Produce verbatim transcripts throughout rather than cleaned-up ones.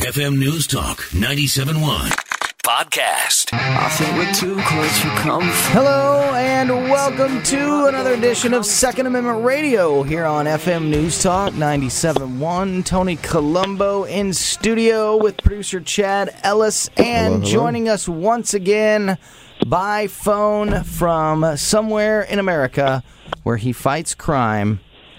F M News Talk ninety-seven point one podcast. I think we're too close for comfort. Hello and welcome to another edition of Second Amendment Radio here on F M News Talk ninety-seven point one. Tony Colombo in studio with producer Chad Ellis, and hello, hello. joining us once again by phone from somewhere in America where he fights crime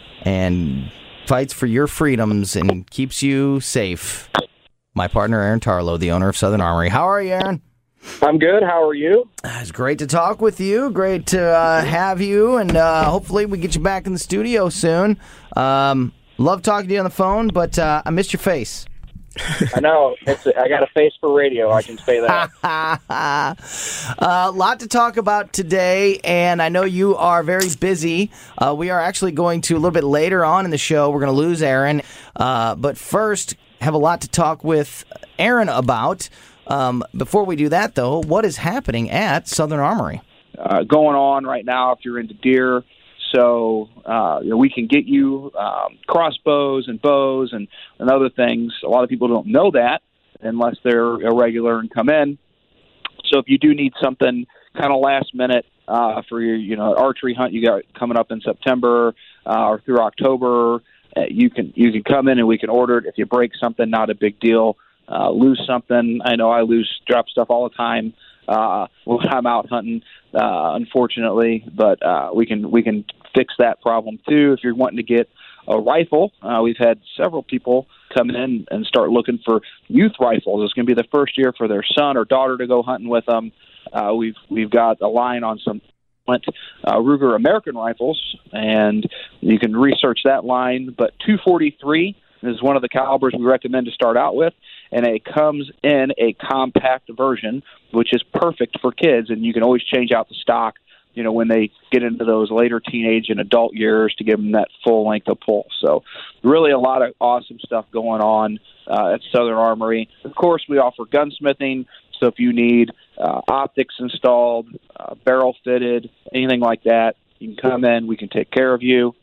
and fights for your freedoms and keeps you safe. My partner, Aaron Tarlow, the owner of Southern Armory. How are you, Aaron? I'm good. How are you? It's great to talk with you. Great to uh, have you, and uh, hopefully we get you back in the studio soon. Um, love talking to you on the phone, but uh, I missed your face. I know. It's a, I got a face for radio, I can say that. A uh, lot to talk about today, and I know you are very busy. Uh, we are actually going to, a little bit later on in the show, we're going to lose Aaron. Uh, but first, have a lot to talk with Aaron about. Um, before we do that, though, what is happening at Southern Armory? Uh, going on right now if you're into deer. So uh, you know, we can get you um, crossbows and bows and, and other things. A lot of people don't know that unless they're irregular and come in. So if you do need something kind of last minute uh, for your you know archery hunt you got coming up in September uh, or through October, uh, you can you can come in and we can order it. If you break something, not a big deal. Uh, lose something. I know I lose drop stuff all the time uh, when I'm out hunting, uh, unfortunately, but uh, we can we can fix that problem too. If you're wanting to get a rifle, uh, we've had several people come in and start looking for youth rifles. It's going to be the first year for their son or daughter to go hunting with them. Uh, we've we've got a line on some uh, Ruger American rifles, and you can research that line. But two forty-three is one of the calibers we recommend to start out with, and it comes in a compact version, which is perfect for kids, and you can always change out the stock, you know, when they get into those later teenage and adult years to give them that full length of pull. So really a lot of awesome stuff going on uh, at Southern Armory. Of course, we offer gunsmithing, so if you need uh, optics installed, uh, barrel fitted, anything like that, you can come in, we can take care of you.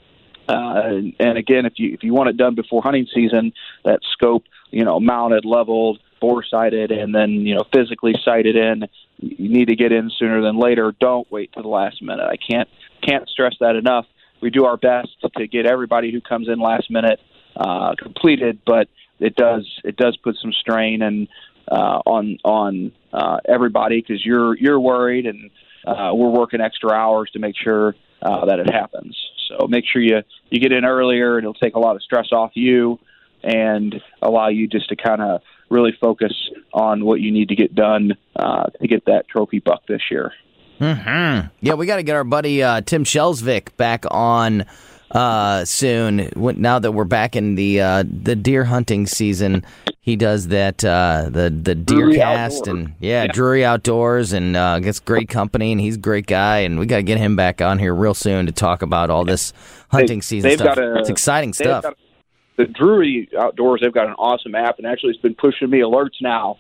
Uh, and, and again, if you if you want it done before hunting season, that scope, you know, mounted, leveled, bore sighted, and then you know physically sighted in, you need to get in sooner than later. Don't wait to the last minute. I can't can't stress that enough. We do our best to get everybody who comes in last minute uh, completed, but it does it does put some strain and uh, on on uh, everybody because you're you're worried, and uh, we're working extra hours to make sure uh, that it happens. So make sure you, you get in earlier. It'll take a lot of stress off you and allow you just to kind of really focus on what you need to get done uh, to get that trophy buck this year. Mm-hmm. Yeah, we got to get our buddy uh, Tim Shelsvik back on uh, soon. Now that we're back in the uh, the deer hunting season, he does that uh, the the deer Drury cast Outdoors. and yeah, Yeah. Drury Outdoors, and uh, gets great company, and he's a great guy, and we got to get him back on here real soon to talk about all this hunting They- season they've stuff. got a- It's exciting they've stuff. got- The Drury Outdoors, they've got an awesome app, and actually it's been pushing me alerts now.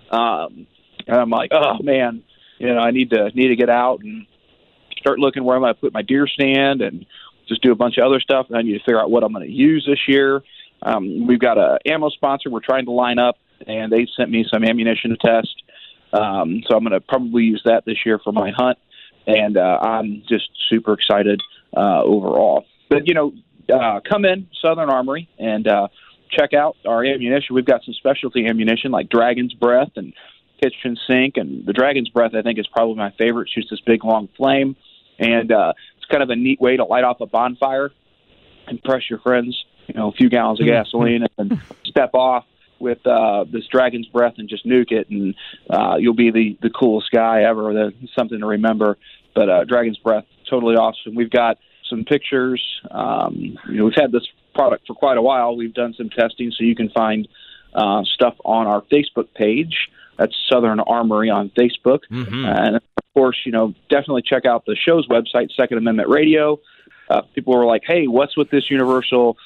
Um, and I'm like, oh man, you know, I need to need to get out and start looking where I'm going to put my deer stand and just do a bunch of other stuff. And I need to figure out what I'm going to use this year. Um, we've got a ammo sponsor we're trying to line up, and they sent me some ammunition to test. Um, so I'm going to probably use that this year for my hunt, and uh, I'm just super excited uh, overall. But you know. Uh, come in, Southern Armory, and uh, check out our ammunition. We've got some specialty ammunition like Dragon's Breath and Kitchen Sink, and the Dragon's Breath I think is probably my favorite. It shoots this big long flame, and uh, it's kind of a neat way to light off a bonfire, impress your friends, you know, a few gallons of gasoline, and then step off with uh, this Dragon's Breath and just nuke it, and uh, you'll be the, the coolest guy ever. That's something to remember. But uh, Dragon's Breath, totally awesome. We've got some pictures. Um, you know, we've had this product for quite a while. We've done some testing, so you can find uh, stuff on our Facebook page. That's Southern Armory on Facebook. Mm-hmm. And, of course, you know, definitely check out the show's website, Second Amendment Radio. Uh, people were like, hey, what's with this universal,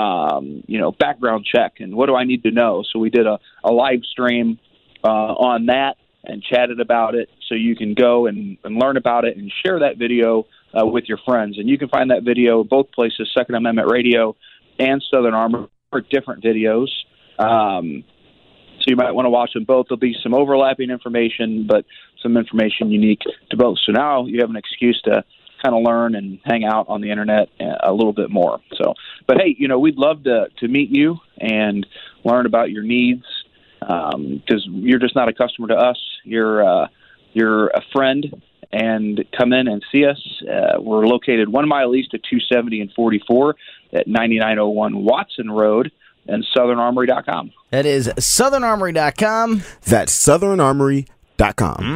um, you know, background check, and what do I need to know? So we did a, a live stream uh, on that and chatted about it, so you can go and, and learn about it and share that video uh, with your friends. And you can find that video both places, Second Amendment Radio and Southern Armory, for different videos. Um, you might want to watch them both. There'll be some overlapping information, but some information unique to both. So now you have an excuse to kind of learn and hang out on the internet a little bit more. So, but hey, you know, we'd love to, to meet you and learn about your needs, because um, you're just not a customer to us. You're, uh, you're a friend, and come in and see us. Uh, we're located one mile east of two seventy and forty-four at ninety-nine oh one Watson Road, and southern armory dot com. That is southern armory dot com. That's southern armory dot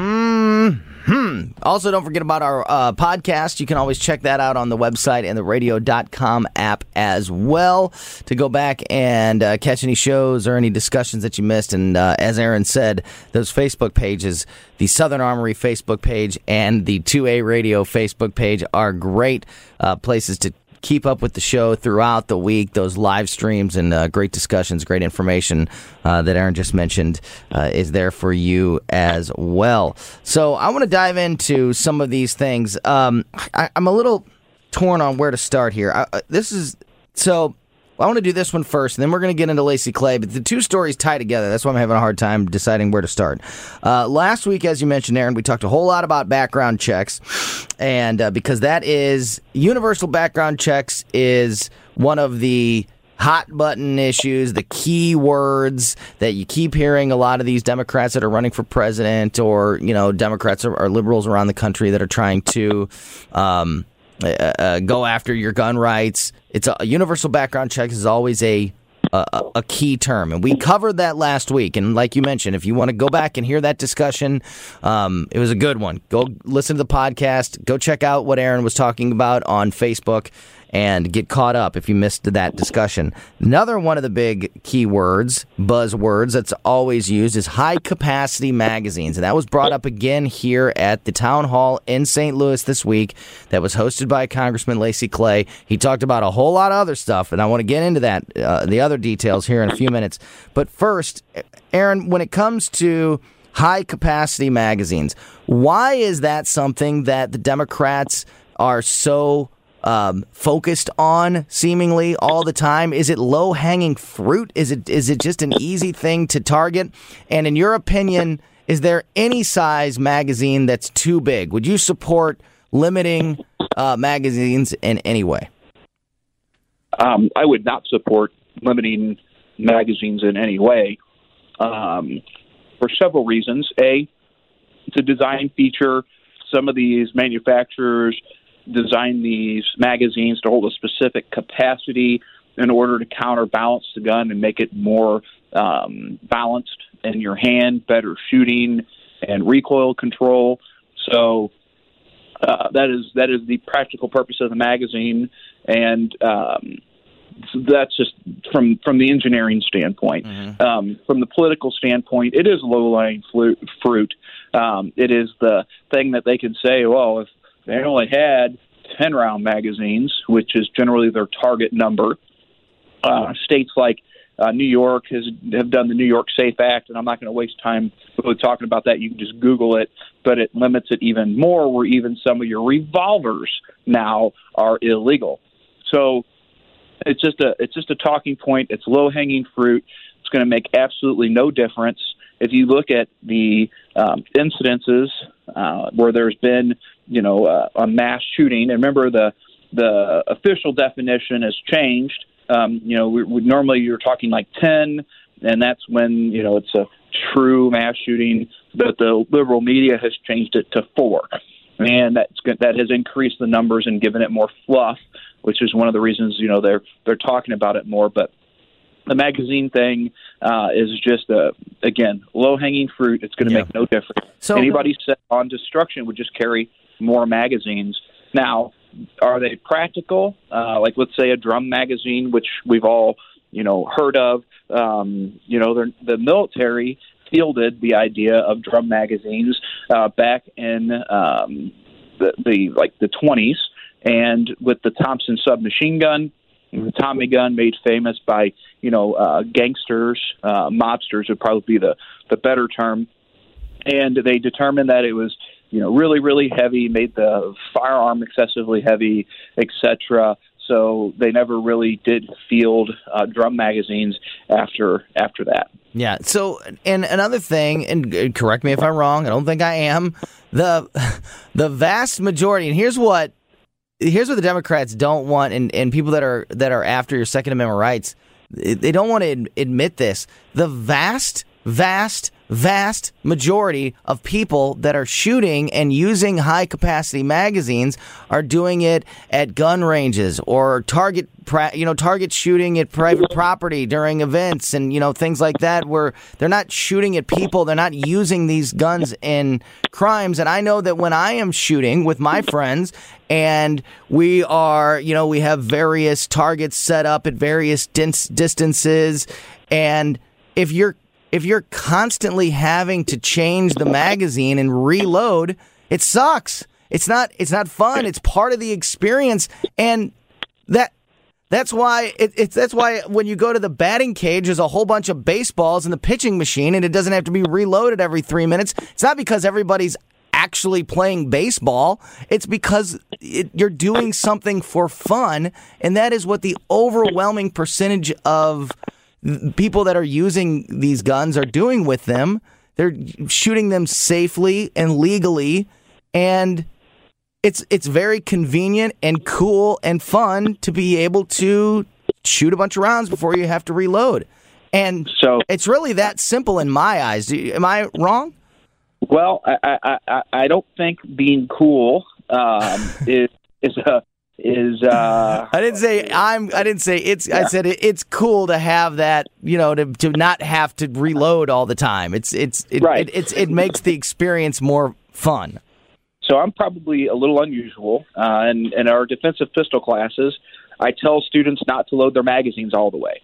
com. Hmm. Also, don't forget about our uh, podcast. You can always check that out on the website and the radio dot com app as well to go back and uh, catch any shows or any discussions that you missed. And uh, as Aaron said, those Facebook pages, the Southern Armory Facebook page and the two A Radio Facebook page, are great uh, places to keep up with the show throughout the week. Those live streams and uh, great discussions, great information uh, that Aaron just mentioned uh, is there for you as well. So I want to dive into some of these things. Um, I, I'm a little torn on where to start here. I, uh, this is so. I want to do this one first, and then we're going to get into Lacey Clay. But the two stories tie together. That's why I'm having a hard time deciding where to start. Uh, last week, as you mentioned, Aaron, we talked a whole lot about background checks, and uh, because that is universal background checks is one of the hot button issues, the key words that you keep hearing a lot of these Democrats that are running for president, or you know, Democrats or, or liberals around the country that are trying to Um, Uh, uh, go after your gun rights. It's a, a universal background check is always a, a a key term, and we covered that last week. And like you mentioned, if you want to go back and hear that discussion, um, it was a good one. Go listen to the podcast. Go check out what Aaron was talking about on Facebook, and get caught up if you missed that discussion. Another one of the big keywords, buzzwords that's always used is high-capacity magazines. And that was brought up again here at the town hall in Saint Louis this week that was hosted by Congressman Lacey Clay. He talked about a whole lot of other stuff, and I want to get into that, uh, the other details here in a few minutes. But first, Aaron, when it comes to high-capacity magazines, why is that something that the Democrats are so Um, focused on seemingly all the time? Is it low-hanging fruit? Is it is it just an easy thing to target? And in your opinion, is there any size magazine that's too big? Would you support limiting uh, magazines in any way? Um, I would not support limiting magazines in any way, um, for several reasons. A, it's a design feature. Some of these manufacturers design these magazines to hold a specific capacity in order to counterbalance the gun and make it more um, balanced in your hand, better shooting and recoil control. So uh, that is that is the practical purpose of the magazine, and um, that's just from from the engineering standpoint. Mm-hmm. Um, from the political standpoint, it is low-lying fruit. Um, it is the thing that they can say, well, if they only had ten-round magazines, which is generally their target number. Uh, states like uh, New York has have done the New York SAFE Act, and I'm not going to waste time really talking about that. You can just Google it, but it limits it even more, where even some of your revolvers now are illegal. So it's just a it's just a talking point. It's low-hanging fruit. It's going to make absolutely no difference. If you look at the um, incidences uh, where there's been, you know, uh, a mass shooting, and remember the the official definition has changed. Um, you know, we, we, normally you're talking like ten, and that's when, you know, it's a true mass shooting, but the liberal media has changed it to four. And that's that has increased the numbers and given it more fluff, which is one of the reasons, you know, they're they're talking about it more. But the magazine thing uh, is just, a, again, low-hanging fruit. It's going to yeah. make no difference. So, anybody set on destruction would just carry more magazines. Now, are they practical? Uh, like, let's say a drum magazine, which we've all, you know, heard of. Um, you know, the military fielded the idea of drum magazines uh, back in um, the, the like the twenties, and with the Thompson submachine gun. The Tommy gun, made famous by, you know, uh, gangsters, uh, mobsters would probably be the, the better term. And they determined that it was, you know, really, really heavy, made the firearm excessively heavy, et cetera. So they never really did field uh, drum magazines after after that. Yeah. So, and another thing, and correct me if I'm wrong, I don't think I am, the the vast majority, and here's what here's what the Democrats don't want, and, and people that are that are after your Second Amendment rights, they don't want to admit this. The vast, vast, vast majority of people that are shooting and using high-capacity magazines are doing it at gun ranges or target, you know, target shooting at private property during events and, you know, things like that, where they're not shooting at people. They're not using these guns in crimes. And I know that when I am shooting with my friends and we are, you know, we have various targets set up at various dis- distances, and if you're If you're constantly having to change the magazine and reload, it sucks. It's not it's not fun. It's part of the experience, and that that's why it, it's that's why when you go to the batting cage, there's a whole bunch of baseballs in the pitching machine, and it doesn't have to be reloaded every three minutes. It's not because everybody's actually playing baseball. It's because it, you're doing something for fun, and that is what the overwhelming percentage of people that are using these guns are doing with them. They're shooting them safely and legally, and it's it's very convenient and cool and fun to be able to shoot a bunch of rounds before you have to reload. And so it's really that simple in my eyes. Do you, am I wrong? Well, I I, I, I don't think being cool um, is is a is uh I didn't say I'm I didn't say it's yeah. I said it, it's cool to have that, you know, to to not have to reload all the time. It's it's it, right. it, it's it makes the experience more fun. So I'm probably a little unusual. Uh and in our defensive pistol classes, I tell students not to load their magazines all the way.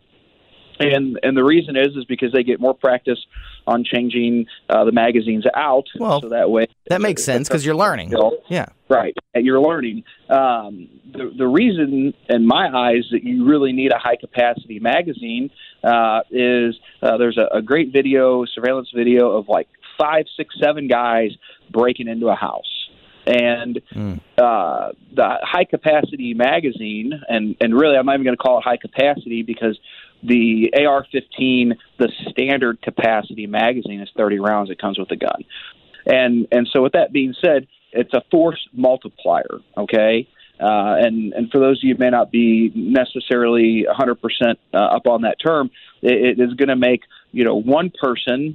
And and the reason is is because they get more practice on changing uh, the magazines out. Well, so that way that makes sense because you're learning. Skill. Yeah, right. And you're learning. Um, the the reason, in my eyes, that you really need a high capacity magazine uh, is uh, there's a, a great video, surveillance video of like five, six, seven guys breaking into a house. And mm. uh, the high capacity magazine, and, and really I'm not even going to call it high capacity because the A R fifteen, the standard capacity magazine, is thirty rounds. It comes with the gun. And and so with that being said, it's a force multiplier, okay? Uh, and, and for those of you who may not be necessarily one hundred percent uh, up on that term, it, it is going to make, you know, one person,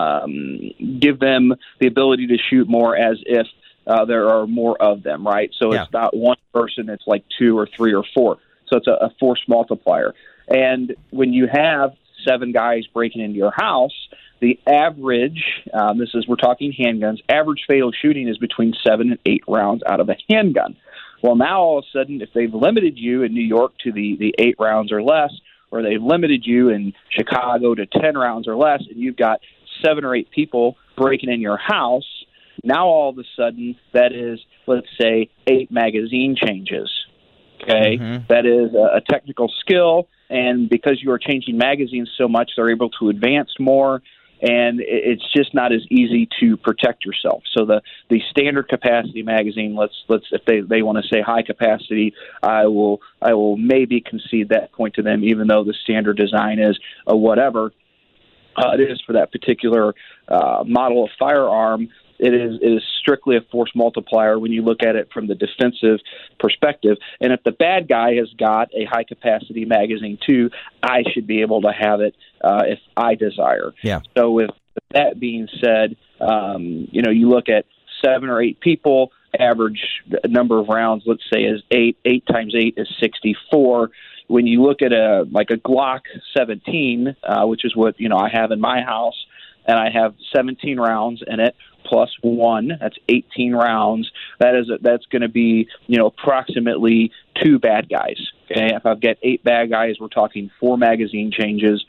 um, give them the ability to shoot more as if uh, there are more of them, right? So yeah. It's not one person, it's like two or three or four. So it's a, a force multiplier. And when you have seven guys breaking into your house, the average, um, this is, we're talking handguns, average fatal shooting is between seven and eight rounds out of a handgun. Well, now all of a sudden, if they've limited you in New York to the, the eight rounds or less, or they've limited you in Chicago to ten rounds or less, and you've got seven or eight people breaking in your house, now all of a sudden that is, let's say, eight magazine changes. Okay, mm-hmm. That is a, a technical skill, and because you are changing magazines so much, they're able to advance more, and it's just not as easy to protect yourself. So the, the standard capacity magazine, let's let's if they, they want to say high capacity, I will I will maybe concede that point to them, even though the standard design is a whatever uh, it is for that particular uh, model of firearm. It is, it is strictly a force multiplier when you look at it from the defensive perspective. And if the bad guy has got a high-capacity magazine too, I should be able to have it uh, if I desire. Yeah. So with that being said, um, you know, you look at seven or eight people, average number of rounds, let's say, is eight. Eight times eight is sixty-four. When you look at a like a Glock seventeen, uh, which is what, you know, I have in my house, and I have seventeen rounds in it, plus one, that's eighteen rounds. That is a, that's going to be, you know, approximately two bad guys. Okay, if I've got eight bad guys, we're talking four magazine changes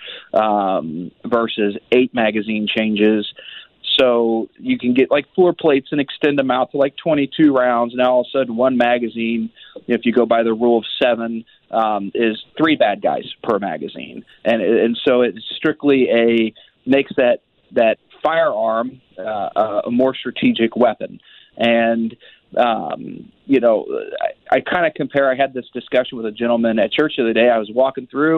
um, versus eight magazine changes. So you can get like floor plates and extend them out to like twenty-two rounds. Now all of a sudden, one magazine, if you go by the rule of seven, um, is three bad guys per magazine, and and so it's strictly a makes that that firearm uh, a more strategic weapon. And, um, you know, I, I kind of compare, I had this discussion with a gentleman at church the other day. I was walking through,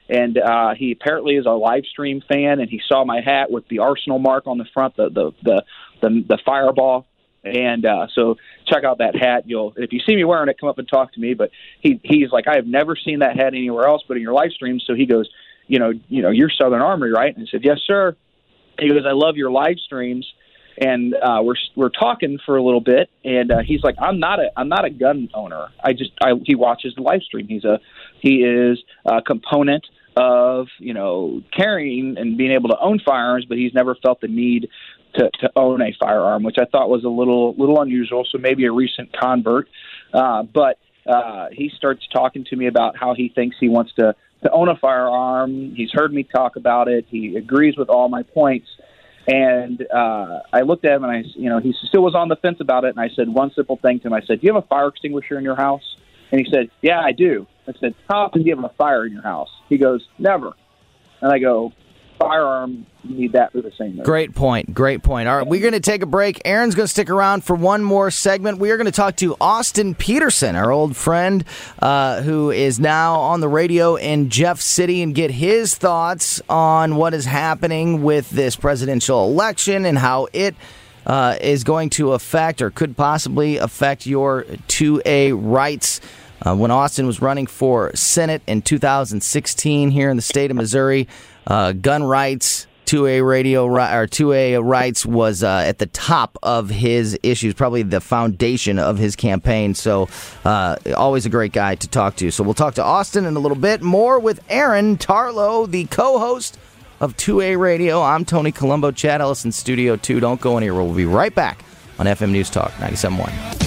and uh, he apparently is a live stream fan, and he saw my hat with the Arsenal mark on the front, the the the the, the fireball. And uh, so check out that hat. You'll if you see me wearing it, come up and talk to me. But he he's like, I have never seen that hat anywhere else but in your live stream. So he goes, you know, you know, you're Southern Armory, right? And I said, yes, sir. He goes, I love your live streams. And uh, we're we're talking for a little bit, and uh, he's like, I'm not a I'm not a gun owner. I just I, he watches the live stream. He's a he is a component of you know carrying and being able to own firearms, but he's never felt the need to, to own a firearm, which I thought was a little little unusual. So maybe a recent convert, uh, but uh, he starts talking to me about how he thinks he wants to to own a firearm. He's heard me talk about it. He agrees with all my points. And uh, I looked at him, and I, you know, he still was on the fence about it. And I said one simple thing to him. I said, "Do you have a fire extinguisher in your house?" And he said, "Yeah, I do." I said, "How often do you have a fire in your house?" He goes, "Never." And I go, "Firearm, you need that for the same reason." Great point. Great point. All right, we're going to take a break. Aaron's going to stick around for one more segment. We are going to talk to Austin Peterson, our old friend, uh, who is now on the radio in Jeff City, and get his thoughts on what is happening with this presidential election and how it uh, is going to affect or could possibly affect your two A rights. Uh, when Austin was running for Senate in two thousand sixteen here in the state of Missouri, uh, gun rights, two A radio or two A rights was uh, at the top of his issues, probably the foundation of his campaign. So uh, always a great guy to talk to. So we'll talk to Austin in a little bit. More with Aaron Tarlow, the co-host of two A Radio. I'm Tony Colombo, Chad Ellis in Studio two. Don't go anywhere. We'll be right back on F M News Talk ninety-seven point one.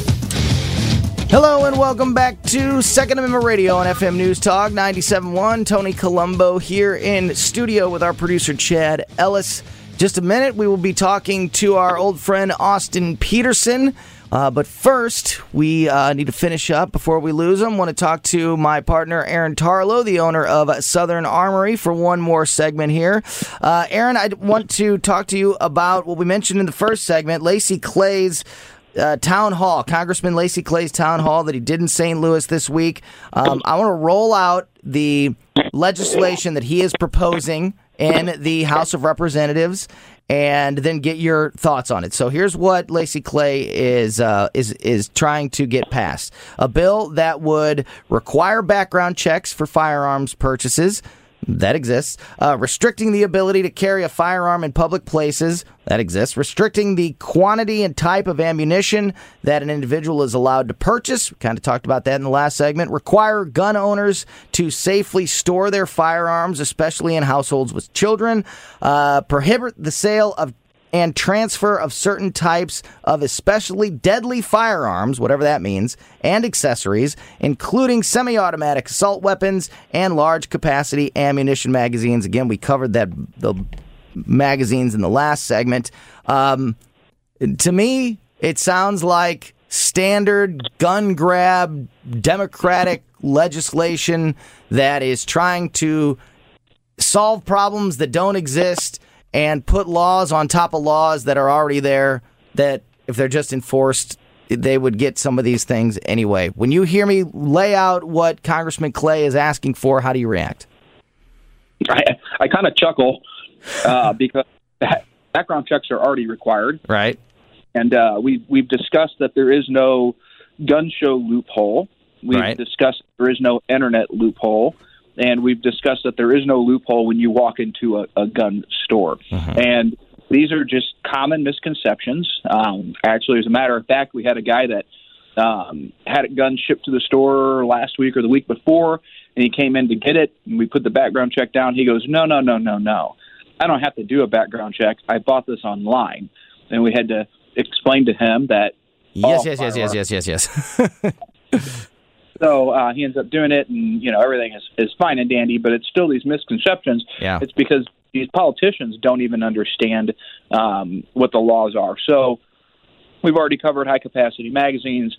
Hello and welcome back to Second Amendment Radio on F M News Talk ninety-seven point one. Tony Colombo here in studio with our producer Chad Ellis. Just a minute, we will be talking to our old friend Austin Peterson. Uh, but first, we uh, need to finish up before we lose him. Want to talk to my partner Aaron Tarlow, the owner of Southern Armory, for one more segment here. Uh, Aaron, I want to talk to you about what we mentioned in the first segment, Lacy Clay's Uh, town hall, Congressman Lacy Clay's town hall that he did in Saint Louis this week. Um, I want to roll out the legislation that he is proposing in the House of Representatives and then get your thoughts on it. So here's what Lacy Clay is uh, is is trying to get passed. A bill that would require background checks for firearms purchases. That exists. Uh, restricting the ability to carry a firearm in public places. That exists. Restricting the quantity and type of ammunition that an individual is allowed to purchase. We kind of talked about that in the last segment. Require gun owners to safely store their firearms, especially in households with children. Uh, prohibit the sale of and transfer of certain types of especially deadly firearms, whatever that means, and accessories, including semi-automatic assault weapons and large-capacity ammunition magazines. Again, we covered that the magazines in the last segment. Um, to me, it sounds like standard gun grab Democratic legislation that is trying to solve problems that don't exist and put laws on top of laws that are already there, that if they're just enforced, they would get some of these things anyway. When you hear me lay out what Congressman Clay is asking for, how do you react? I, I kind of chuckle uh, because background checks are already required. Right. And uh, we've, we've discussed that there is no gun show loophole. We've right. discussed there is no internet loophole. And we've discussed that there is no loophole when you walk into a, a gun store. Uh-huh. And these are just common misconceptions. Um, actually, as a matter of fact, we had a guy that um, had a gun shipped to the store last week or the week before, and he came in to get it, and we put the background check down. He goes, no, no, no, no, no. I don't have to do a background check. I bought this online. And we had to explain to him that Yes, yes, yes, yes, yes, yes, yes, yes. So uh, he ends up doing it, and you know everything is, is fine and dandy, but it's still these misconceptions. Yeah. It's because these politicians don't even understand um, what the laws are. So we've already covered high-capacity magazines.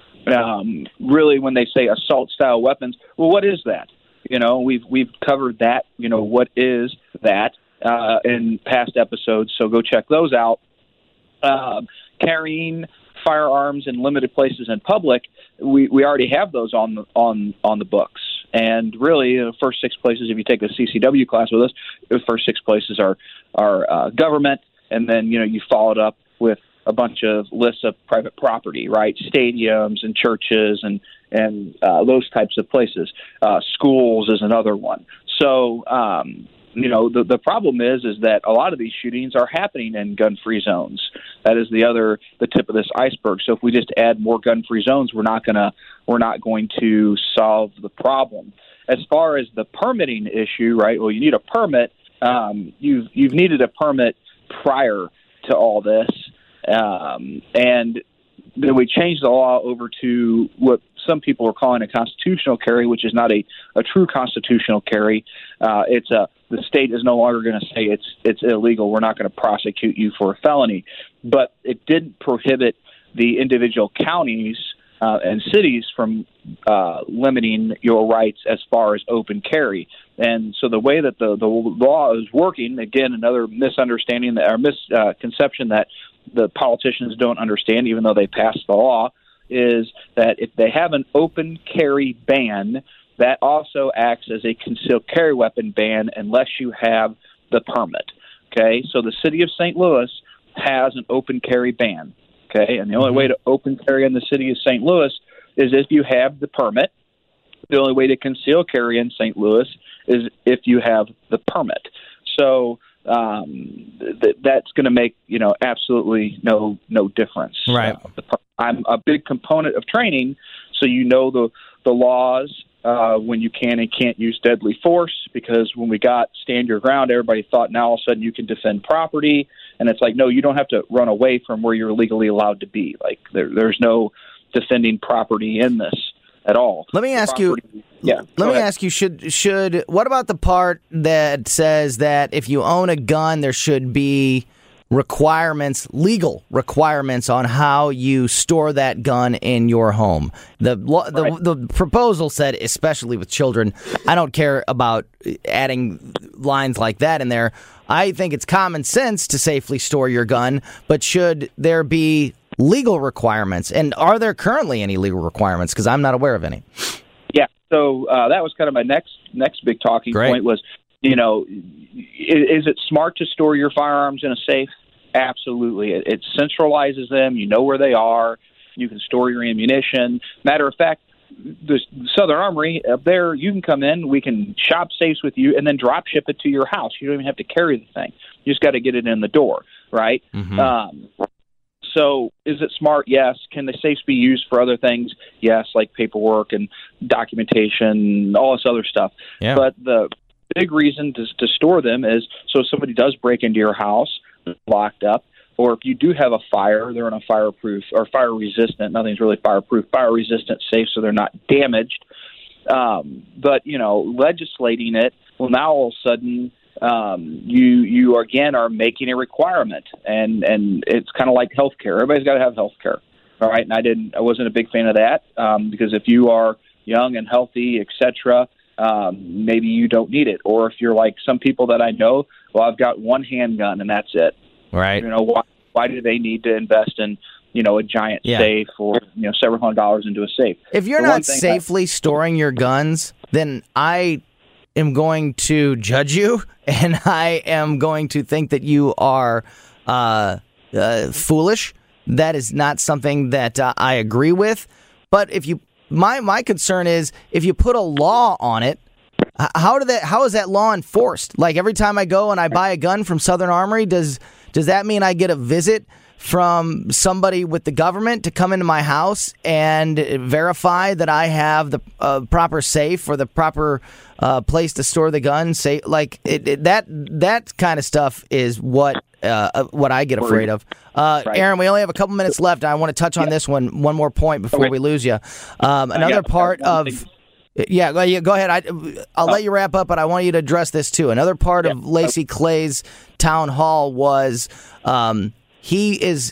Um, really, when they say assault-style weapons, well, what is that? You know, we've we've covered that. You know, what is that uh, in past episodes? So go check those out. Uh, carrying firearms in limited places in public, we, we already have those on the on on the books, And really, the first six places, if you take a C C W class with us, the first six places are are uh, government, and then you know you follow it up with a bunch of lists of private property, right? Stadiums and churches and and uh, those types of places. Uh, schools is another one. So, um, you know, the the problem is is that a lot of these shootings are happening in gun-free zones. That is the other the tip of this iceberg. So if we just add more gun-free zones, we're not gonna we're not going to solve the problem. As far as the permitting issue, right? Well, you need a permit. Um, you've you've needed a permit prior to all this. Um, and then we changed the law over to what some people are calling a constitutional carry, which is not a, a true constitutional carry. Uh, it's a the state is no longer going to say it's it's illegal. We're not going to prosecute you for a felony, but it didn't prohibit the individual counties uh, and cities from uh, limiting your rights as far as open carry. And so the way that the, the law is working, again, another misunderstanding that, or misconception uh, that the politicians don't understand, even though they passed the law, is that if they have an open carry ban, that also acts as a concealed carry weapon ban unless you have the permit. Okay, so the city of Saint Louis has an open carry ban. Okay, and the only way to open carry in the city of Saint Louis is if you have the permit. The only way to conceal carry in Saint Louis is if you have the permit. So um, th- that's going to make you know absolutely no no difference. Right. Uh, the per- I'm a big component of training, so you know the the laws uh, when you can and can't use deadly force. Because when we got stand your ground, everybody thought now all of a sudden you can defend property, and it's like no, you don't have to run away from where you're legally allowed to be. Like there, there's no defending property in this at all. Let me ask you. Yeah. Let me ask you. Should should what about the part that says that if you own a gun, there should be requirements, legal requirements on how you store that gun in your home? The the, right. the proposal said, especially with children, I don't care about adding lines like that in there. I think it's common sense to safely store your gun, but should there be legal requirements? And are there currently any legal requirements? Because I'm not aware of any. Yeah, so uh, that was kind of my next next big talking Great. point was, you know, is, is it smart to store your firearms in a safe? Absolutely. It, it centralizes them. You know where they are. You can store your ammunition. Matter of fact, the Southern Armory up there, you can come in, we can shop safes with you, and then drop ship it to your house. You don't even have to carry the thing. You just got to get it in the door, right? Mm-hmm. Um, so is it smart? Yes. Can the safes be used for other things? Yes, like paperwork and documentation, all this other stuff. Yeah. But the big reason to, to store them is so if somebody does break into your house, locked up, or if you do have a fire, they're in a fireproof or fire resistant. Nothing's really fireproof, fire resistant safe, so they're not damaged. Um, but you know, legislating it, well, now all of a sudden um, you you again are making a requirement, and and it's kind of like healthcare. Everybody's got to have healthcare, all right? And I didn't, I wasn't a big fan of that um, because if you are young and healthy, et cetera, um, maybe you don't need it. Or if you're like some people that I know, well, I've got one handgun and that's it. Right. You know, why, why do they need to invest in, you know, a giant yeah. safe or, you know, several hundred dollars into a safe? If you're the not safely I, storing your guns, then I am going to judge you, and I am going to think that you are uh, uh, foolish. That is not something that uh, I agree with. But if you, my my concern is if you put a law on it, how do that? How is that law enforced? Like every time I go and I buy a gun from Southern Armory, does does that mean I get a visit from somebody with the government to come into my house and verify that I have the uh, proper safe or the proper uh, place to store the gun? Say like it, it, that that kind of stuff is what uh, what I get afraid of. Uh, right. Aaron, we only have a couple minutes left. I want to touch on yeah. this one one more point before okay. we lose you. Um, another uh, yeah, part of. Thing. Yeah, go, yeah, go ahead. I, I'll oh. let you wrap up, but I want you to address this too. Another part yeah. of Lacey Clay's town hall was um, he is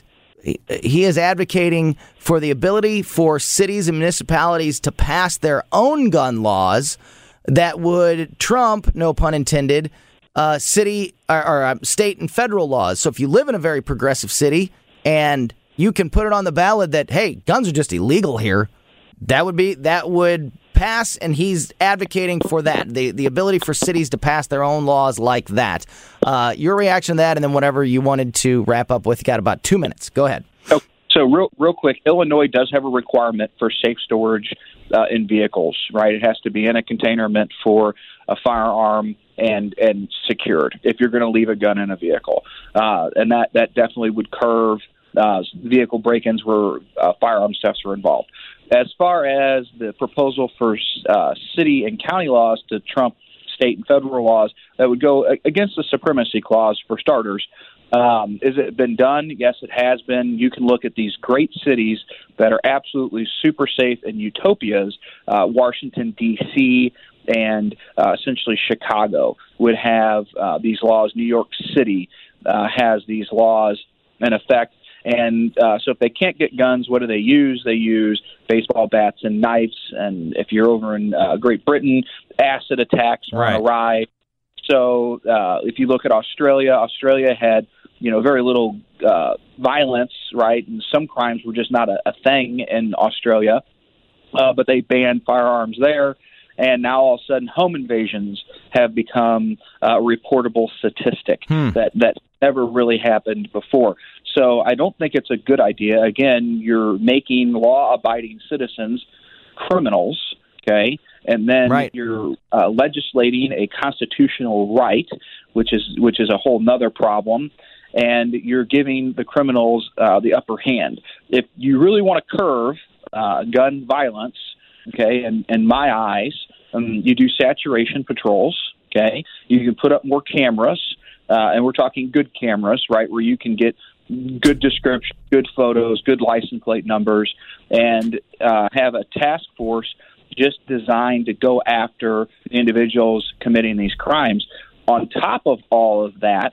he is advocating for the ability for cities and municipalities to pass their own gun laws that would trump, no pun intended, uh, city or, or uh, state and federal laws. So if you live in a very progressive city and you can put it on the ballot that hey, guns are just illegal here, that would be that would. pass, and he's advocating for that, the the ability for cities to pass their own laws like that. Uh, your reaction to that, and then whatever you wanted to wrap up with. You got about two minutes. Go ahead. So, so real, real quick, Illinois does have a requirement for safe storage uh, in vehicles, right? It has to be in a container meant for a firearm and and secured if you're going to leave a gun in a vehicle. Uh, and that, that definitely would curve uh, vehicle break-ins where uh, firearms thefts are involved. As far as the proposal for uh, city and county laws to trump state and federal laws, that would go against the supremacy clause for starters. Um, has it been done? Yes, it has been. You can look at these great cities that are absolutely super safe and utopias. Uh, Washington, D C, and uh, essentially Chicago would have uh, these laws. New York City uh, has these laws in effect. And uh, so if they can't get guns, what do they use? They use baseball bats and knives. And if you're over in uh, Great Britain, acid attacks are right. on a rise. So uh, if you look at Australia, Australia had, you know, very little uh, violence, right? And some crimes were just not a, a thing in Australia, uh, but they banned firearms there. And now all of a sudden, home invasions have become a reportable statistic hmm. that that never really happened before. So I don't think it's a good idea. Again, you're making law-abiding citizens criminals, okay? And then right. you're uh, legislating a constitutional right, which is which is a whole nother problem. And you're giving the criminals uh, the upper hand. If you really want to curb uh, gun violence, okay, in, in my eyes, um, you do saturation patrols, okay? You can put up more cameras, uh, and we're talking good cameras, right, where you can get good description, good photos, good license plate numbers, and uh, have a task force just designed to go after the individuals committing these crimes. On top of all of that,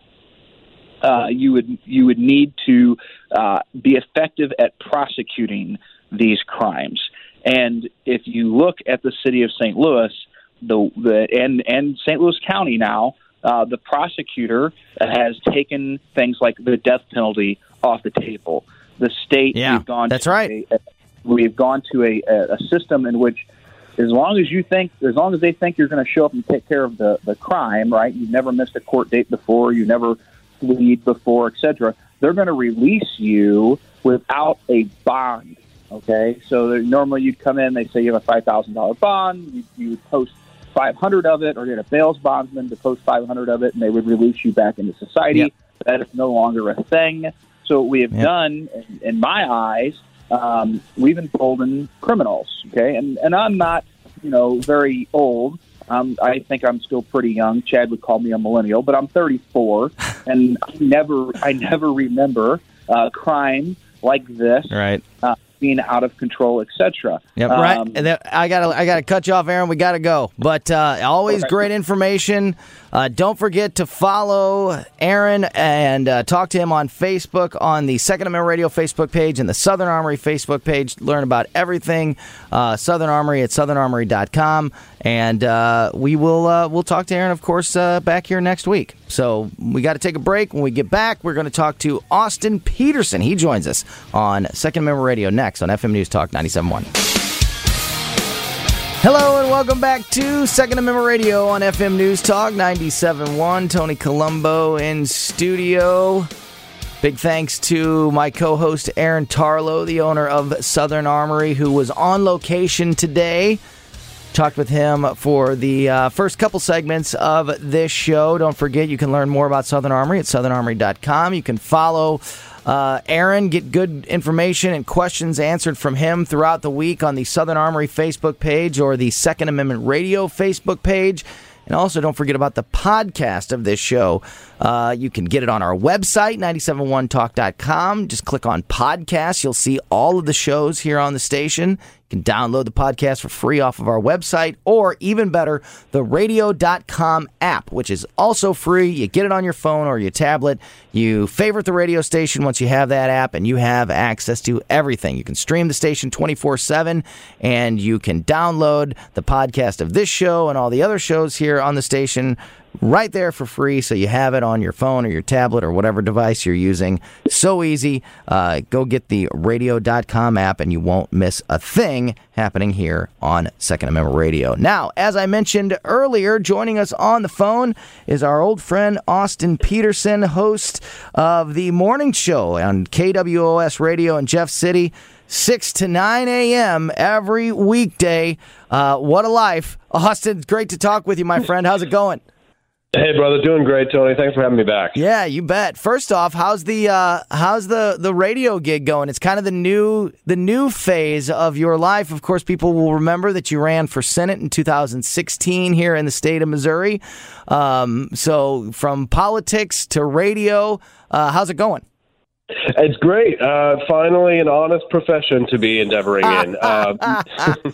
uh, you would you would need to uh, be effective at prosecuting these crimes. And if you look at the city of Saint Louis, the the and and Saint Louis County now, uh, the prosecutor has taken things like the death penalty off the table. The state, yeah, we've gone that's to right. A, we've gone to a, a system in which, as long as you think, as long as they think you're going to show up and take care of the, the crime, right? You've never missed a court date before, you never plead before, et cetera. They're going to release you without a bond. Okay, so normally you'd come in, they say you have a five thousand dollars bond, you, you would post five hundred of it, or get a bail bondsman to post five hundred of it, and they would release you back into society. Yep. That is no longer a thing. So what we have yep. done, in, in my eyes, um, we've emboldened criminals, okay? And and I'm not, you know, very old. Um, I think I'm still pretty young. Chad would call me a millennial, but I'm thirty-four, and I never, I never remember uh, crime like this. Right. Uh, being out of control, et cetera. Yep, right. Um, and then I gotta, I gotta cut you off, Aaron. We gotta go. But uh, always great information. Uh, don't forget to follow Aaron and uh, talk to him on Facebook, on the Second Amendment Radio Facebook page and the Southern Armory Facebook page. Learn about everything uh, Southern Armory at southern armory dot com. And uh, we will uh, we'll talk to Aaron, of course, uh, back here next week. So we got to take a break. When we get back, we're going to talk to Austin Peterson. He joins us on Second Amendment Radio next on F M News Talk ninety-seven point one. Hello and welcome back to Second Amendment Radio on F M News Talk ninety-seven point one. Tony Colombo in studio. Big thanks to my co-host Aaron Tarlow, the owner of Southern Armory, who was on location today. Talked with him for the uh, first couple segments of this show. Don't forget, you can learn more about Southern Armory at southern armory dot com. You can follow uh, Aaron, get good information and questions answered from him throughout the week on the Southern Armory Facebook page or the Second Amendment Radio Facebook page. And also, don't forget about the podcast of this show. Uh, you can get it on our website, nine seven one talk dot com. Just click on podcasts. You'll see all of the shows here on the station. You can download the podcast for free off of our website, or even better, the radio dot com app, which is also free. You get it on your phone or your tablet. You favorite the radio station once you have that app, and you have access to everything. You can stream the station twenty-four seven, and you can download the podcast of this show and all the other shows here on the station right there for free, so you have it on your phone or your tablet or whatever device you're using. So easy. Uh, go get the radio dot com app, and you won't miss a thing happening here on Second Amendment Radio. Now, as I mentioned earlier, joining us on the phone is our old friend Austin Peterson, host of the morning show on K W O S Radio in Jeff City, six to nine a.m. every weekday. Uh, what a life. Austin, great to talk with you, my friend. How's it going? Hey, brother, doing great, Tony. Thanks for having me back. Yeah, you bet. First off, how's the uh, how's the, the radio gig going? It's kind of the new the new phase of your life. Of course, people will remember that you ran for Senate in two thousand sixteen here in the state of Missouri. Um, so, from politics to radio, uh, how's it going? It's great. Uh, finally, an honest profession to be endeavoring in. Uh,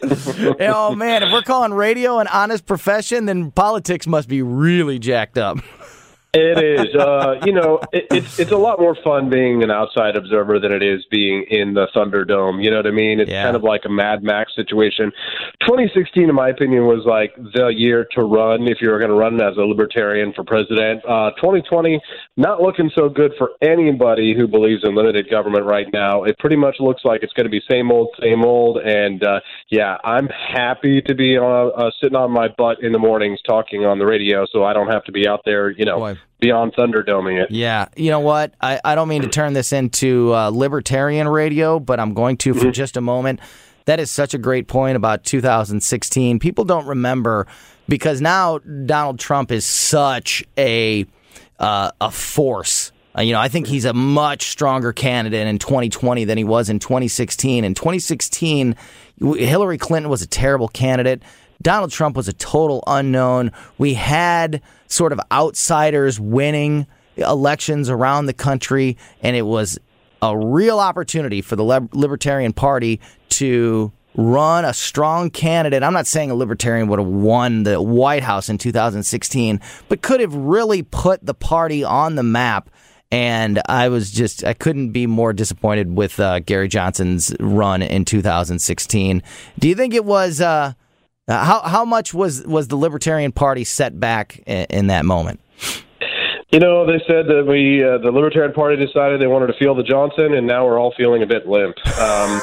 oh, man, if we're calling radio an honest profession, then politics must be really jacked up. It is. Uh, you know, it, it's it's a lot more fun being an outside observer than it is being in the Thunderdome. You know what I mean? It's yeah. kind of like a Mad Max situation. twenty sixteen, in my opinion, was like the year to run if you were going to run as a libertarian for president. Uh, twenty twenty, not looking so good for anybody who believes in limited government right now. It pretty much looks like it's going to be same old, same old. And, uh, yeah, I'm happy to be uh, uh, sitting on my butt in the mornings talking on the radio so I don't have to be out there, you know, Boy. beyond Thunderdoming it. Yeah. You know what? I, I don't mean to turn this into uh, libertarian radio, but I'm going to for mm-hmm. just a moment. That is such a great point about two thousand sixteen. People don't remember because now Donald Trump is such a uh, a force. Uh, you know, I think he's a much stronger candidate in twenty twenty than he was in twenty sixteen. In twenty sixteen, Hillary Clinton was a terrible candidate. Donald Trump was a total unknown. We had sort of outsiders winning elections around the country, and it was a real opportunity for the Libertarian Party to run a strong candidate. I'm not saying a Libertarian would have won the White House in two thousand sixteen, but could have really put the party on the map. And I was just, I couldn't be more disappointed with uh, Gary Johnson's run in two thousand sixteen. Do you think it was... Uh, Uh, how how much was, was the Libertarian Party set back in, in that moment? You know, they said that we uh, the Libertarian Party decided they wanted to feel the Johnson, and now we're all feeling a bit limp. Um,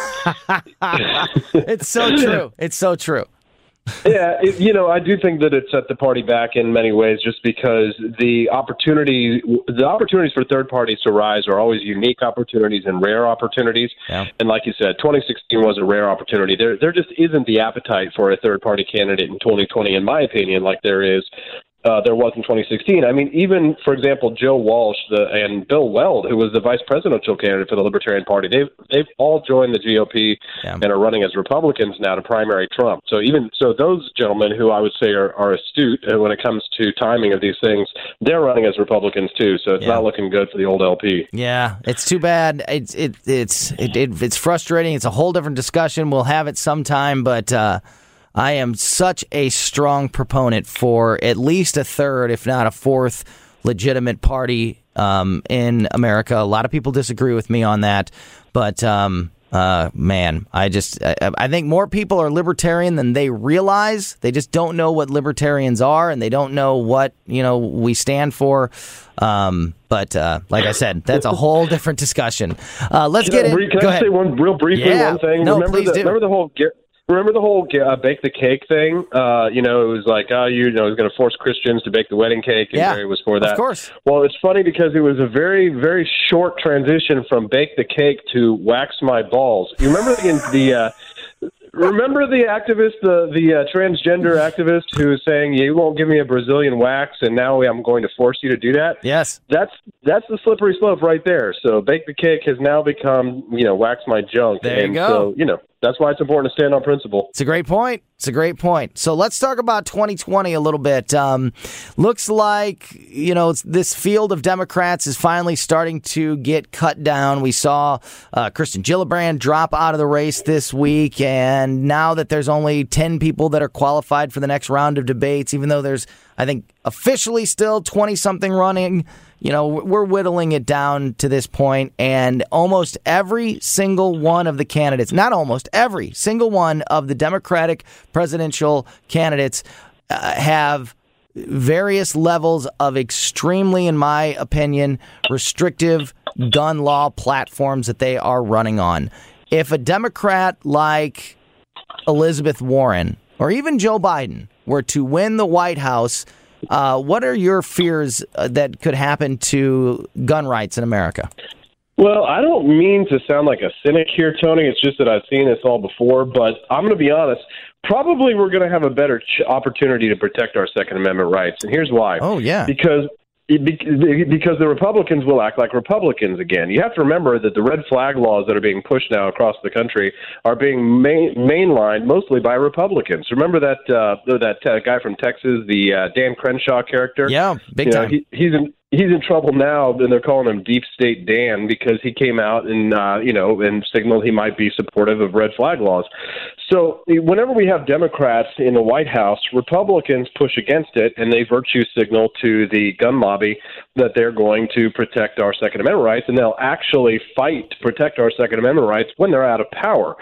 it's so true. It's so true. Yeah, it, you know, I do think that it set the party back in many ways, just because the opportunity, the opportunities for third parties to rise are always unique opportunities and rare opportunities. Yeah. And like you said, twenty sixteen was a rare opportunity. There, there just isn't the appetite for a third party candidate in twenty twenty, in my opinion, like there is. Uh, there was in twenty sixteen. I mean, even, for example, Joe Walsh the, and Bill Weld, who was the vice presidential candidate for the Libertarian Party, they've they've all joined the G O P yeah. and are running as Republicans now to primary Trump. So even so, those gentlemen who I would say are, are astute when it comes to timing of these things, they're running as Republicans too. So it's yeah. not looking good for the old L P. Yeah, it's too bad. It's it it's it, it it's frustrating. It's a whole different discussion. We'll have it sometime, but. Uh, I am such a strong proponent for at least a third, if not a fourth, legitimate party um, in America. A lot of people disagree with me on that, but um, uh, man, I just I, I think more people are libertarian than they realize. They just don't know what libertarians are, and they don't know what you know we stand for. Um, but uh, like I said, that's a whole different discussion. Uh, let's can get I, in. Can Go I ahead. say one real briefly? Yeah. One thing. No, remember please the, do. Remember the whole. Remember the whole uh, bake the cake thing? Uh, you know, it was like, oh, you know, he's going to force Christians to bake the wedding cake, and yeah, Gary was for that. Of course. Well, it's funny because it was a very, very short transition from bake the cake to wax my balls. You remember the the uh, remember the activist, the the uh, transgender activist who was saying, "You won't give me a Brazilian wax, and now I'm going to force you to do that." Yes, that's that's the slippery slope right there. So bake the cake has now become, you know, wax my junk. There you and go. So, you know. That's why it's important to stand on principle. It's a great point. It's a great point. So let's talk about twenty twenty a little bit. Um, looks like, you know, it's, this field of Democrats is finally starting to get cut down. We saw uh, Kirsten Gillibrand drop out of the race this week, and now that there's only ten people that are qualified for the next round of debates, even though there's, I think, officially still twenty-something running, you know, we're whittling it down to this point, and almost every single one of the candidates, not almost, every single one of the Democratic presidential candidates uh, have various levels of extremely, in my opinion, restrictive gun law platforms that they are running on. If a Democrat like Elizabeth Warren or even Joe Biden were to win the White House, uh, what are your fears uh, that could happen to gun rights in America? Well, I don't mean to sound like a cynic here, Tony. It's just that I've seen this all before. But I'm going to be honest. Probably we're going to have a better ch- opportunity to protect our Second Amendment rights. And here's why. Oh, yeah. Because because the Republicans will act like Republicans again. You have to remember that the red flag laws that are being pushed now across the country are being main, mainlined mostly by Republicans. Remember that uh, that uh, guy from Texas, the uh, Dan Crenshaw character? Yeah, big you time. Know, he, he's in he's in trouble now, and they're calling him Deep State Dan because he came out and uh, you know and signaled he might be supportive of red flag laws. So whenever we have Democrats in the White House, Republicans push against it, and they virtue signal to the gun lobby that they're going to protect our Second Amendment rights, and they'll actually fight to protect our Second Amendment rights when they're out of power.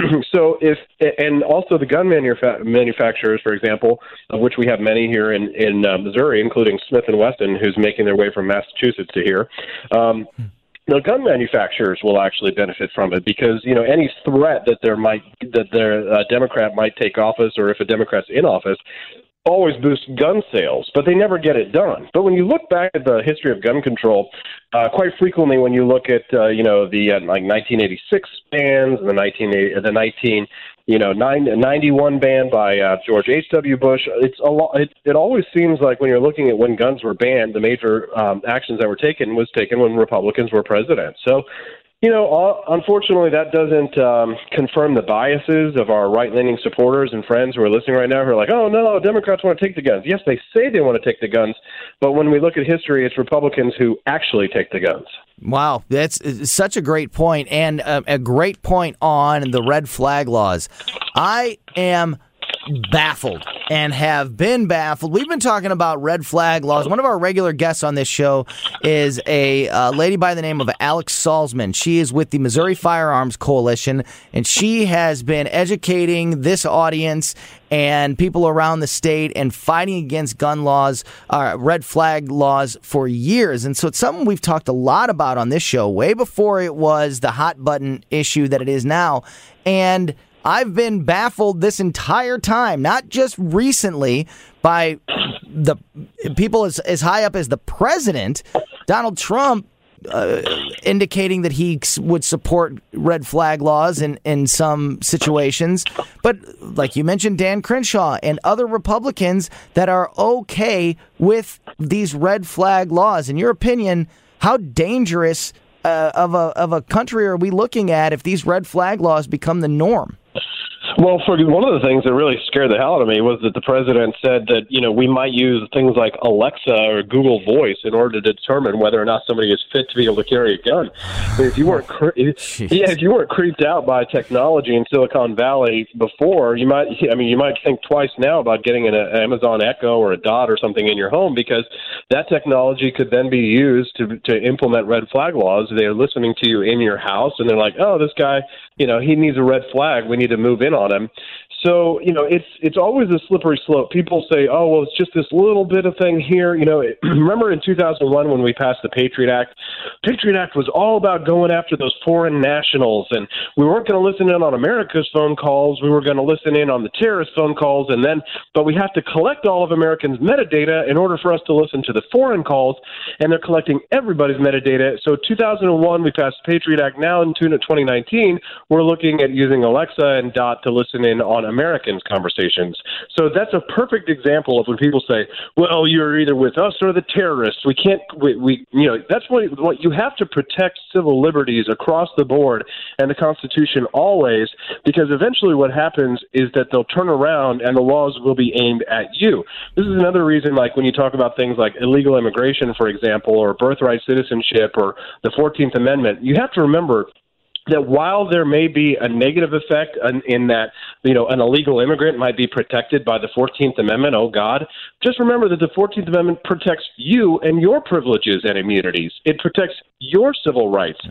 So if, and also the gun manufa- manufacturers, for example, of which we have many here in, in uh, Missouri, including Smith and Wesson, who's making their way from Massachusetts to here, um, the gun manufacturers will actually benefit from it because, you know, any threat that there might, that their uh, Democrat might take office, or if a Democrat's in office, always boost gun sales, but they never get it done. But when you look back at the history of gun control, uh, quite frequently when you look at, uh, you know, the uh, like nineteen eighty-six bans, the nineteen the nineteen you know ninety-one ban by uh, George H W Bush, it's a lot. It, it always seems like when you're looking at when guns were banned, the major um, actions that were taken was taken when Republicans were president. So. You know, unfortunately, that doesn't um, confirm the biases of our right-leaning supporters and friends who are listening right now who are like, oh, no, Democrats want to take the guns. Yes, they say they want to take the guns, but when we look at history, it's Republicans who actually take the guns. Wow, that's such a great point, and a, a great point on the red flag laws. I am baffled and have been baffled. We've been talking about red flag laws. One of our regular guests on this show is a uh, lady by the name of Alex Salzman. She is with the Missouri Firearms Coalition, and she has been educating this audience and people around the state and fighting against gun laws, uh, red flag laws for years. And so it's something we've talked a lot about on this show, way before it was the hot button issue that it is now. And I've been baffled this entire time, not just recently by the people as, as high up as the president, Donald Trump, uh, indicating that he would support red flag laws in, in some situations. But like you mentioned, Dan Crenshaw and other Republicans that are okay with these red flag laws. In your opinion, how dangerous uh, of a of a country are we looking at if these red flag laws become the norm? Well, for one of the things that really scared the hell out of me was that the president said that, you know, we might use things like Alexa or Google Voice in order to determine whether or not somebody is fit to be able to carry a gun. If you weren't, cre- yeah, if you weren't creeped out by technology in Silicon Valley before, you might, I mean, you might think twice now about getting an Amazon Echo or a Dot or something in your home, because that technology could then be used to to implement red flag laws. They're listening to you in your house, and they're like, oh, this guy, you know, he needs a red flag. We need to move in on him. So, you know, it's it's always a slippery slope. People say, oh, well, it's just this little bit of thing here. You know, remember in two thousand one when we passed the Patriot Act? Patriot Act was all about going after those foreign nationals, and we weren't going to listen in on America's phone calls. We were going to listen in on the terrorist phone calls, and then, but we have to collect all of Americans' metadata in order for us to listen to the foreign calls, and they're collecting everybody's metadata. So two thousand one, we passed the Patriot Act. Now in twenty nineteen, we're looking at using Alexa and Dot to listen in on Americans' conversations. So that's a perfect example of when people say, well, you're either with us or the terrorists. We can't, we, we you know, that's what, what you have to protect civil liberties across the board and the Constitution always, because eventually what happens is that they'll turn around and the laws will be aimed at you. This is another reason, like when you talk about things like illegal immigration, for example, or birthright citizenship or the fourteenth Amendment, you have to remember that while there may be a negative effect in, in that, you know, an illegal immigrant might be protected by the fourteenth Amendment, oh God, just remember that the fourteenth Amendment protects you and your privileges and immunities. It protects your civil rights.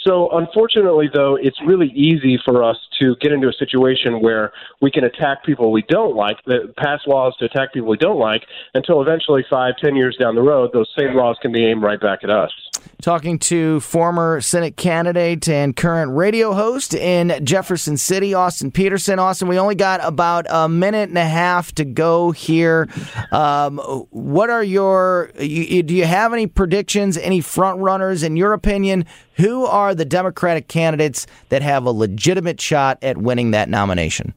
So unfortunately, though, it's really easy for us to get into a situation where we can attack people we don't like, pass laws to attack people we don't like, until eventually five, ten years down the road, those same laws can be aimed right back at us. Talking to former Senate candidate and current radio host in Jefferson City, Austin Peterson. Austin, we only got about a minute and a half to go here. Um, what are your, you, do you have any predictions, any front runners? In your opinion, who are the Democratic candidates that have a legitimate shot at winning that nomination?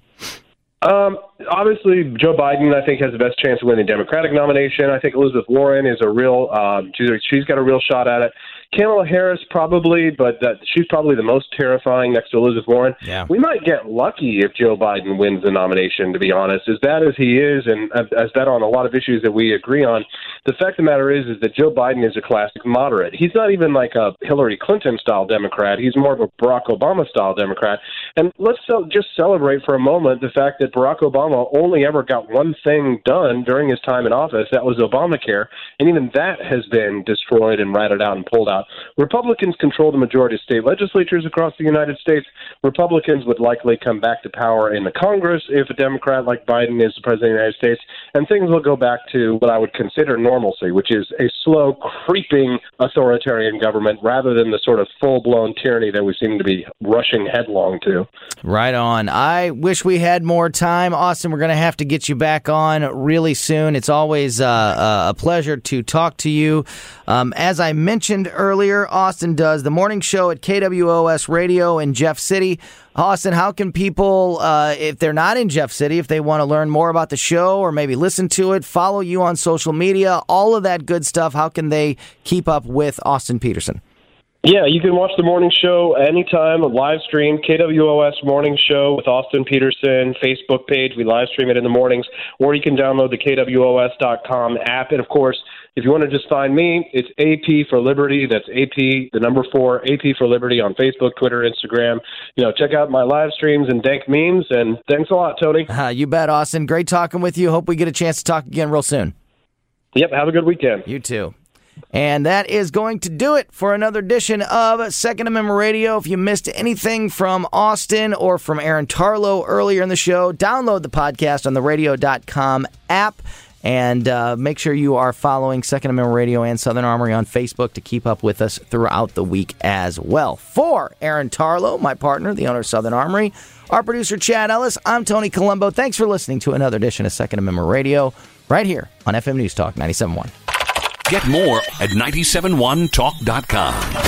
Um, obviously, Joe Biden, I think, has the best chance of winning the Democratic nomination. I think Elizabeth Warren is a real, um, she's, she's got a real shot at it. Kamala Harris probably, but that, she's probably the most terrifying next to Elizabeth Warren. Yeah. We might get lucky if Joe Biden wins the nomination, to be honest. As bad as he is, and as bad on a lot of issues that we agree on, the fact of the matter is, is that Joe Biden is a classic moderate. He's not even like a Hillary Clinton-style Democrat. He's more of a Barack Obama-style Democrat. And let's just celebrate for a moment the fact that Barack Obama only ever got one thing done during his time in office. That was Obamacare. And even that has been destroyed and ratted out and pulled out. Republicans control the majority of state legislatures across the United States. Republicans would likely come back to power in the Congress if a Democrat like Biden is the president of the United States, and things will go back to what I would consider normalcy, which is a slow, creeping authoritarian government rather than the sort of full-blown tyranny that we seem to be rushing headlong to. Right on. I wish we had more time. Austin, we're going to have to get you back on really soon. It's always uh, a pleasure to talk to you. Um, as I mentioned earlier, Austin does the morning show at K W O S Radio in Jeff City. Austin, how can people, uh, if they're not in Jeff City, if they want to learn more about the show or maybe listen to it, follow you on social media, all of that good stuff, how can they keep up with Austin Peterson? Yeah, you can watch the morning show anytime, a live stream, K W O S Morning Show with Austin Peterson, Facebook page. We live stream it in the mornings, or you can download the K W O S dot com app. And, of course, if you want to just find me, it's A P for Liberty. That's A P, the number four, A P for Liberty on Facebook, Twitter, Instagram. You know, check out my live streams and dank memes. And thanks a lot, Tony. Uh, you bet, Austin. Great talking with you. Hope we get a chance to talk again real soon. Yep, have a good weekend. You too. And that is going to do it for another edition of Second Amendment Radio. If you missed anything from Austin or from Aaron Tarlow earlier in the show, download the podcast on the radio dot com app. And uh, make sure you are following Second Amendment Radio and Southern Armory on Facebook to keep up with us throughout the week as well. For Aaron Tarlow, my partner, the owner of Southern Armory, our producer, Chad Ellis, I'm Tony Colombo. Thanks for listening to another edition of Second Amendment Radio right here on F M News Talk ninety-seven point one. Get more at nine seven one talk dot com.